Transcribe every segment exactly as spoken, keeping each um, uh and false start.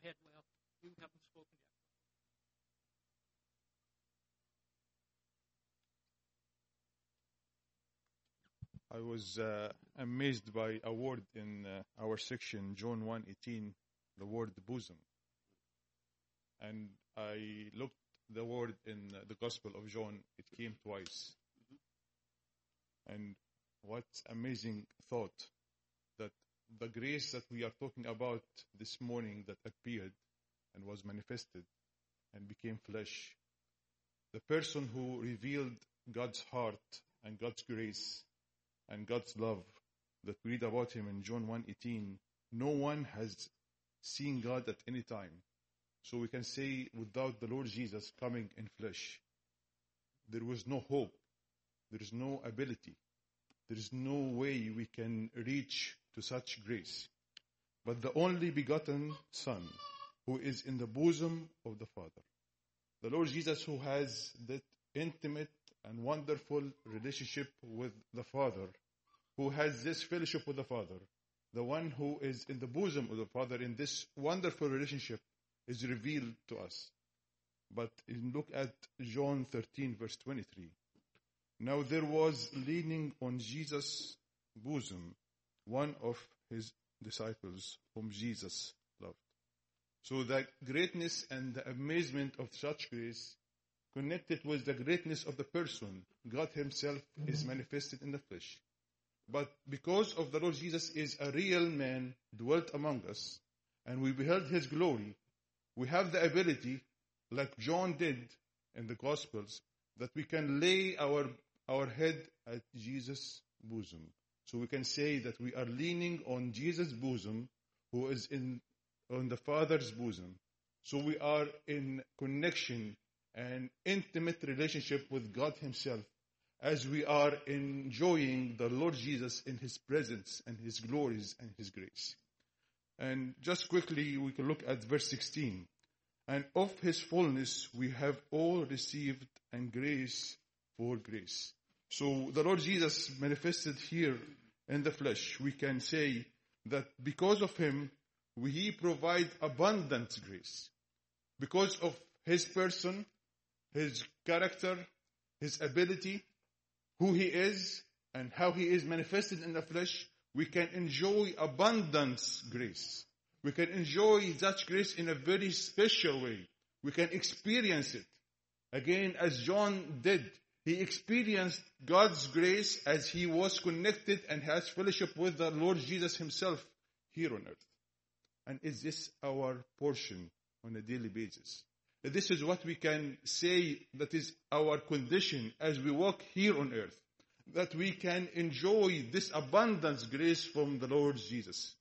ahead. Well, you haven't spoken yet. I was uh, amazed by a word in uh, our section, John one eighteen, the word bosom. And I looked the word in uh, the Gospel of John, it came twice. And what amazing thought that the grace that we are talking about this morning that appeared and was manifested and became flesh, the person who revealed God's heart and God's grace and God's love that we read about him in John one eighteen, no one has seen God at any time. So we can say without the Lord Jesus coming in flesh, there was no hope, there is no ability, there is no way we can reach to such grace. But the only begotten Son, who is in the bosom of the Father, the Lord Jesus, who has that intimate and wonderful relationship with the Father, who has this fellowship with the Father, the one who is in the bosom of the Father in this wonderful relationship is revealed to us. But look at John thirteen, verse twenty-three. Now there was leaning on Jesus' bosom one of his disciples whom Jesus loved. So the greatness and the amazement of such grace connected with the greatness of the person, God himself is manifested in the flesh. But because of the Lord Jesus is a real man dwelt among us, and we beheld his glory, we have the ability, like John did in the Gospels, that we can lay our, our head at Jesus' bosom. So we can say that we are leaning on Jesus' bosom, who is in on the Father's bosom. So we are in connection and intimate relationship with God himself, as we are enjoying the Lord Jesus in his presence and his glories and his grace. And just quickly, we can look at verse sixteen. And of his fullness we have all received, and grace for grace. So the Lord Jesus manifested here in the flesh. We can say that because of him, he provides abundant grace. Because of his person, his character, his ability, who he is, and how he is manifested in the flesh, we can enjoy abundant grace. We can enjoy such grace in a very special way. We can experience it. Again, as John did, he experienced God's grace as he was connected and has fellowship with the Lord Jesus himself here on earth. And is this our portion on a daily basis? This is what we can say that is our condition as we walk here on earth, that we can enjoy this abundant grace from the Lord Jesus.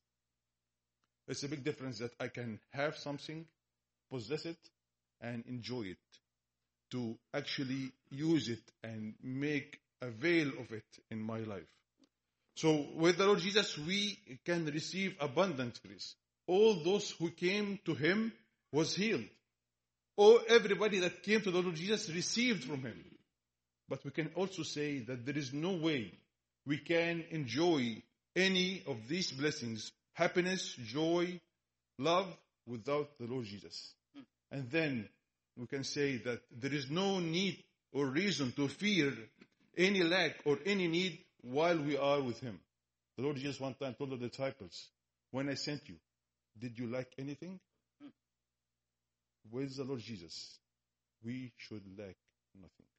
It's a big difference that I can have something, possess it, and enjoy it, to actually use it and make avail of it in my life. So with the Lord Jesus, we can receive abundant grace. All those who came to him was healed. Or everybody that came to the Lord Jesus received from him. But we can also say that there is no way we can enjoy any of these blessings, happiness, joy, love, without the Lord Jesus. And then we can say that there is no need or reason to fear any lack or any need while we are with him. The Lord Jesus one time told the disciples, when I sent you, did you lack anything? With the Lord Jesus, we should lack nothing.